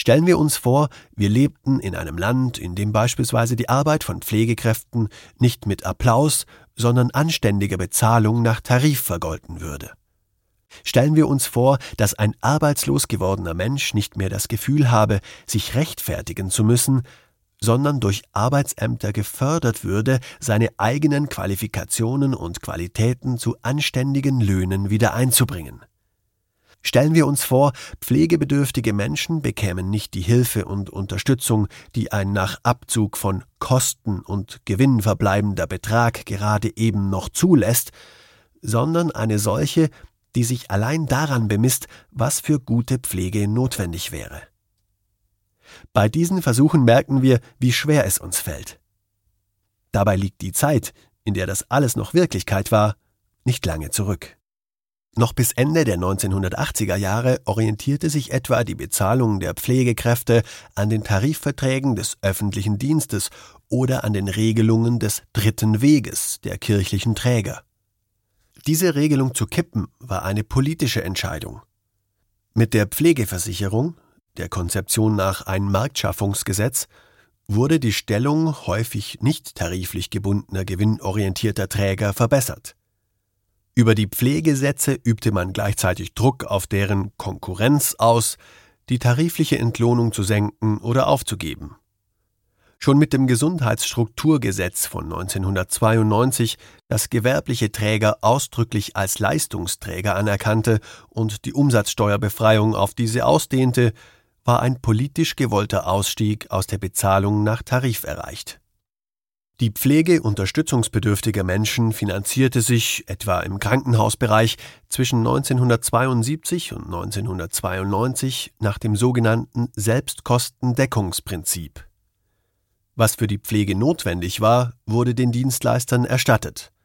Stellen wir uns vor, wir lebten in einem Land, in dem beispielsweise die Arbeit von Pflegekräften nicht mit Applaus, sondern anständiger Bezahlung nach Tarif vergolten würde. Stellen wir uns vor, dass ein arbeitslos gewordener Mensch nicht mehr das Gefühl habe, sich rechtfertigen zu müssen, sondern durch Arbeitsämter gefördert würde, seine eigenen Qualifikationen und Qualitäten zu anständigen Löhnen wieder einzubringen. Stellen wir uns vor, pflegebedürftige Menschen bekämen nicht die Hilfe und Unterstützung, die ein nach Abzug von Kosten und Gewinn verbleibender Betrag gerade eben noch zulässt, sondern eine solche, die sich allein daran bemisst, was für gute Pflege notwendig wäre. Bei diesen Versuchen merken wir, wie schwer es uns fällt. Dabei liegt die Zeit, in der das alles noch Wirklichkeit war, nicht lange zurück. Noch bis Ende der 1980er Jahre orientierte sich etwa die Bezahlung der Pflegekräfte an den Tarifverträgen des öffentlichen Dienstes oder an den Regelungen des dritten Weges der kirchlichen Träger. Diese Regelung zu kippen war eine politische Entscheidung. Mit der Pflegeversicherung, der Konzeption nach ein Marktschaffungsgesetz, wurde die Stellung häufig nicht tariflich gebundener gewinnorientierter Träger verbessert. Über die Pflegesätze übte man gleichzeitig Druck auf deren Konkurrenz aus, die tarifliche Entlohnung zu senken oder aufzugeben. Schon mit dem Gesundheitsstrukturgesetz von 1992, das gewerbliche Träger ausdrücklich als Leistungsträger anerkannte und die Umsatzsteuerbefreiung auf diese ausdehnte, war ein politisch gewollter Ausstieg aus der Bezahlung nach Tarif erreicht. Die Pflege unterstützungsbedürftiger Menschen finanzierte sich, etwa im Krankenhausbereich, zwischen 1972 und 1992 nach dem sogenannten Selbstkostendeckungsprinzip. Was für die Pflege notwendig war, wurde den Dienstleistern erstattet.